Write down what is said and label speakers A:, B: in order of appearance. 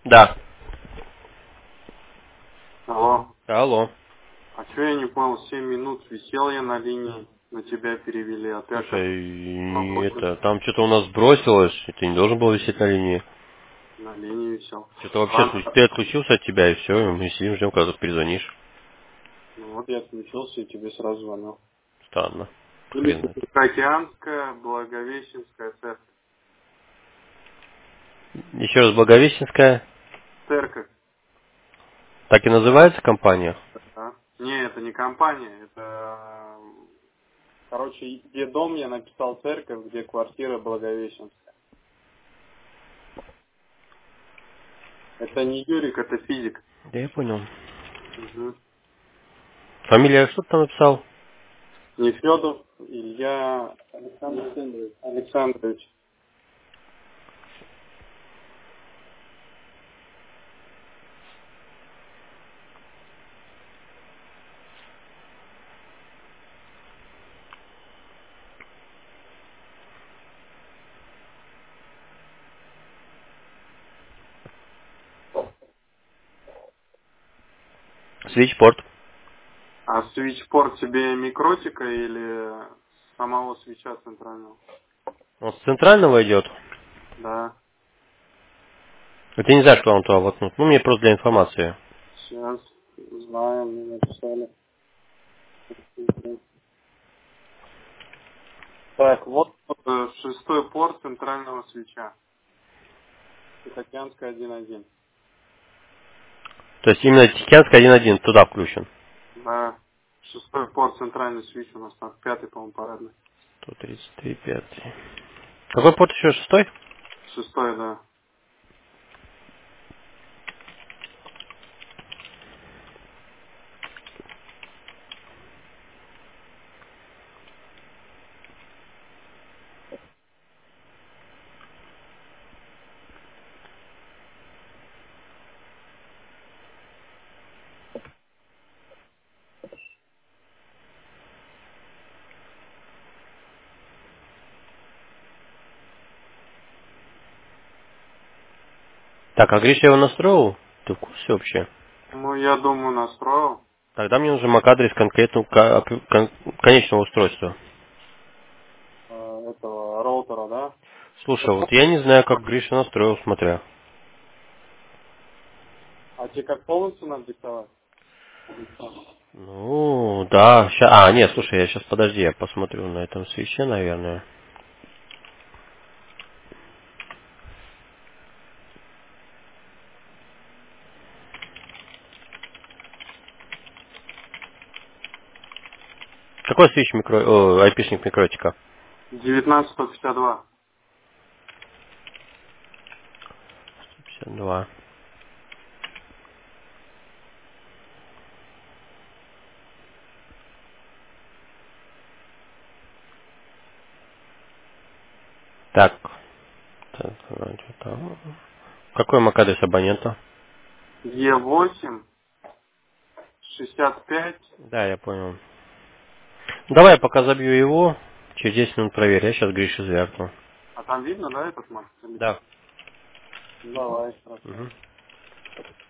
A: Да.
B: Алло.
A: Алло.
B: А что я не понял, 7 минут висел я на линии, на тебя перевели, а ты оказывается
A: Это, там что-то у нас сбросилось, и ты не должен был висеть на линии.
B: на линии висел.
A: Что-то вообще,
B: Ладно.
A: ты отключился от тебя, и все, мы сидим, ждем, когда ты перезвонишь.
B: Ну вот я отключился и тебе сразу звонил.
A: Странно.
B: Или
A: Хрен это.
B: Океанская, Благовещенская церковь.
A: Еще раз, Благовещенская.
B: Церковь,
A: Так и называется компания?
B: да? Не, это не компания, это... Короче, где дом я написал церковь, где квартира Благовещенская. Это не Юрик, это физик.
A: Да я понял.
B: Угу.
A: Фамилия что ты там написал?
B: Нефедов Илья Александрович.
A: Свитчпорт.
B: А свитчпорт тебе микротика или самого свеча центрального?
A: Он с центрального идет.
B: Да.
A: А ты не знаешь, что он туда воткнут. Ну, мне просто для информации.
B: Сейчас знаем, мне написали. Так, вот шестой порт центрального свеча. Тихоокеанская 1.1.
A: То есть именно Тихоокеанская 1.1 туда включен.
B: Да. Шестой порт центральный свич у нас там, пятый, по-моему, парадный.
A: 133, 5. Какой порт еще? Шестой?
B: Шестой, да.
A: Так, а Гриша его настроил? Ты в курсе вообще?
B: Ну, я думаю, настроил.
A: Тогда мне нужен MAC-адрес конкретного конечного устройства.
B: Этого роутера, да?
A: Слушай, вот я не знаю, как Гриша настроил, смотря.
B: А тебе как полностью надо диктовать?
A: Ну, да, ща... нет, слушай, я сейчас, подожди, я посмотрю на этом свече, наверное. Какой свич айпишник микротика?
B: 1952.
A: 52. Так. Так, что там? Какой MAC-адрес абонента?
B: Е8, 65.
A: Да, я понял. Давай я пока забью его, через 10 минут проверь, я сейчас Грише звякну.
B: А там видно, да, этот марк?
A: Да.
B: Давай, хорошо.
A: Угу.